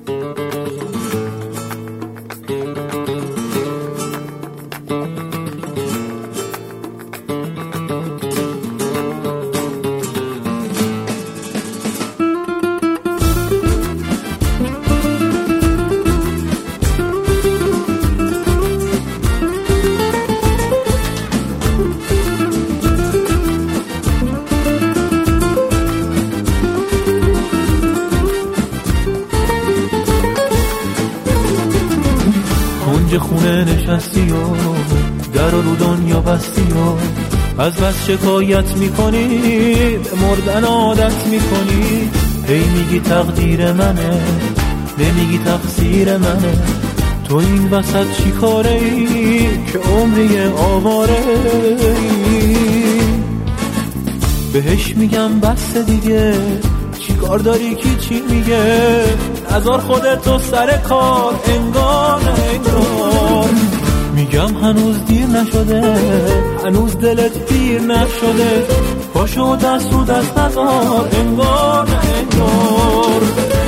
کنج خونه نشستی و در رو دنیا بستی و از بس شکایت میکنی به مردن عادت میکنی. هی میگی تقدیر منه نمیگی تقصیر منه. تو این وسط چی کاره ای که عمری آواره ای؟ بهش میگم بس دیگه چی کار داری کی چی میگه؟ نذار خودتو سر کار انگار انگار. میگم هنوز دیر نشده هنوز دلت پیر نشده. پاشو دست رو دست نذار انگار انگار.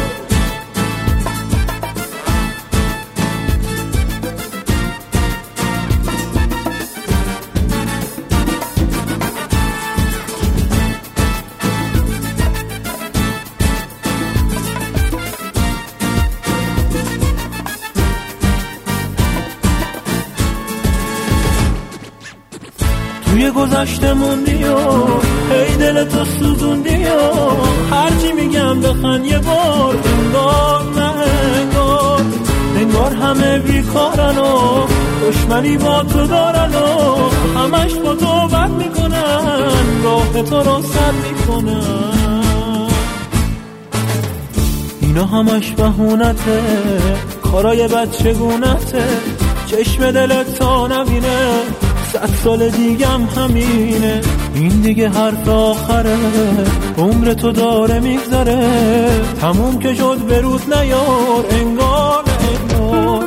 توی گذشته موندی و هی دلتو سوزوندی و هرچی میگم بخند یه بار انگار نه انگار. انگار همه بیکارن و دشمنی با تو دارن و همش با تو بد میکنن راه تو رو سد میکنن. اینا همش بهونته کارای بچگونته. چشم دلت تا نبینه 100 سال دیگم همینه. این دیگه حرف آخره عمر تو داره میگذره. تموم که شد برود نیار انگار انگار.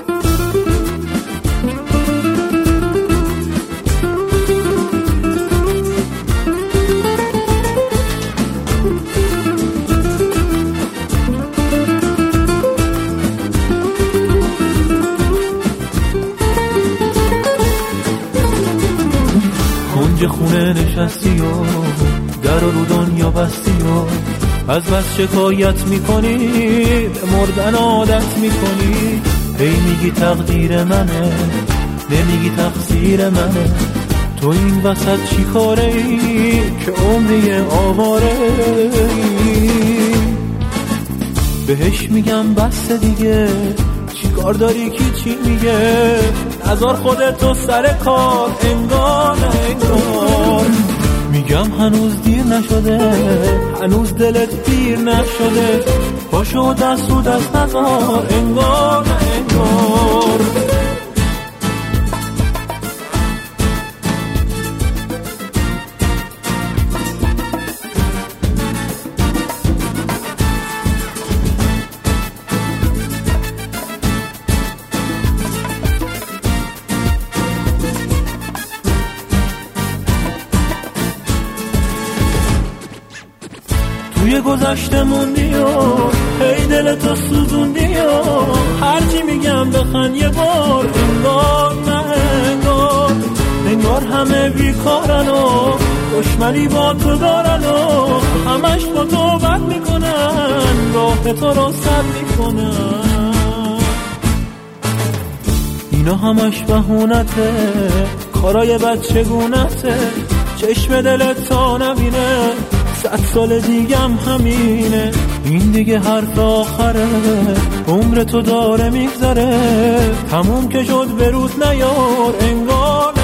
کنج خونه نشستی و در رو دنیا بستی و از بس شکایت میکنی به مردن عادت میکنی. هی میگی تقدیر منه نمیگی تقصیر منه. تو این وسط چی کاره ای که عمری آواره ای؟ بهش میگم بس دیگه چی کار داری کی چی میگه؟ نذار خودتو سر کار انگار انگار. میگم هنوز دیر نشده هنوز دلت پیر نشده. پاشو دست رو دست نذار انگار انگار. توی گذشته موندی و هی دلتو سوزوندی و هرچی میگم بخند یه بار انگار نه انگار. انگار همه بیکارن و دشمنی با تو دارن و همش با تو بد میکنن راه تو رو سد میکنن. اینا همش بهونته کارای بچگونته. چشم دلت تا نبینه 100 سال دیگم همینه. این دیگه حرف آخره عمر تو داره میگذره. تموم که شد برود نیار انگار